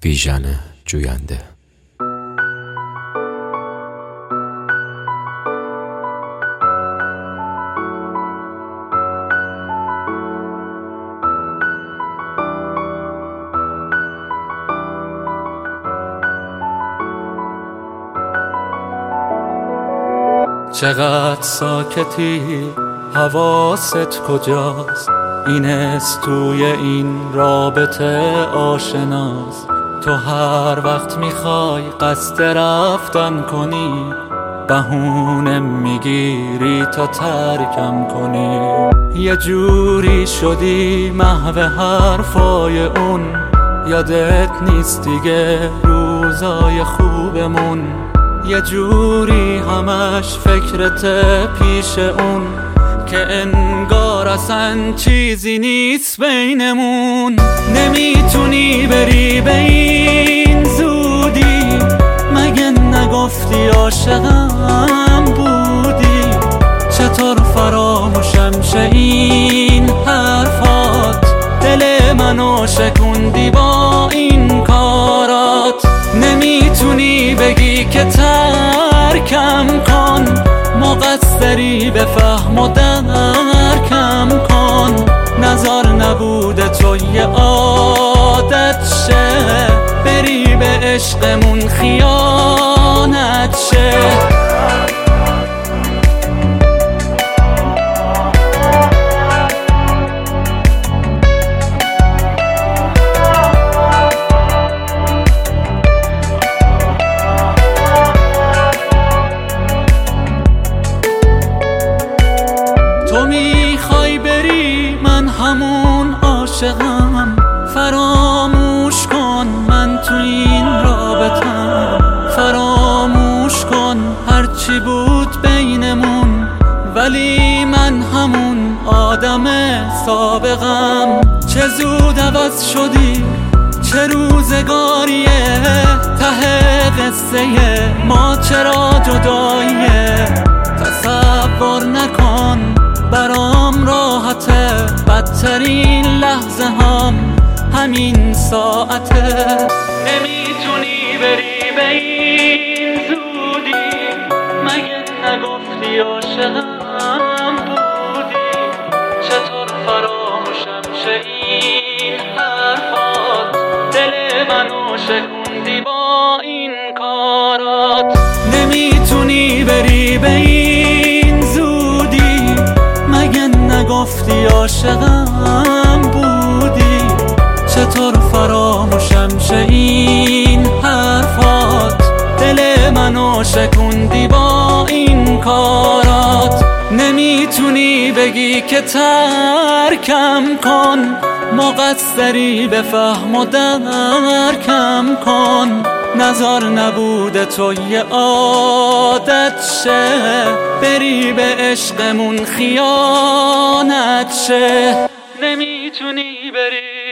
بیژن جوینده. چقدر ساکتی، حواست کجاست؟ این استوی این رابطه آشناست. تو هر وقت میخوای قصد رفتن کنی، بهونه میگیری تا ترکم کنی. یه جوری شدی محو حرفای اون، یادت نیست دیگه روزای خوبمون. یه جوری همش فکرت پیش اون، که انگار اصلا چیزی نیست بینمون. نمیتونی بری به این زودی، مگه نگفتی عاشقم بودی؟ چطور فراموشم شه این حرفات؟ دل منو شکوندی با این کارات. نمیتونی بگی که ترکم کن، مقصری بفهم و درکم کن. نظر نبوده تو یه عادت شه، بری به عشقمون خیانت شه. تو میخوای بری، من همون عاشقم. فراموش کن من تو این رابطم. فراموش کن هرچی بود بینمون، ولی من همون آدم سابقم. چه زود عوض شدی، چه روزگاریه، ته قصه ما چرا جداییه؟ تصور نکن برام راحته، بدترین لحظه هم همین ساعته. نمیتونی بری به این زودی، مگه نگفتی عاشقم بودی؟ چطور فراموشم شه این حرفات؟ دل منو شکوندی با این کارات. نمیتونی بری به این زودی، مگه نگفتی عاشقم بودی؟ چطور فراموشم شه این حرفات؟ دل منو شکوندی با این کارات. نمیتونی بگی که ترکم کن، مقصری بفهم و درکم کن. نظر نبوده تو یه عادت شه، بری به عشقمون خیانت شه. نمیتونی بری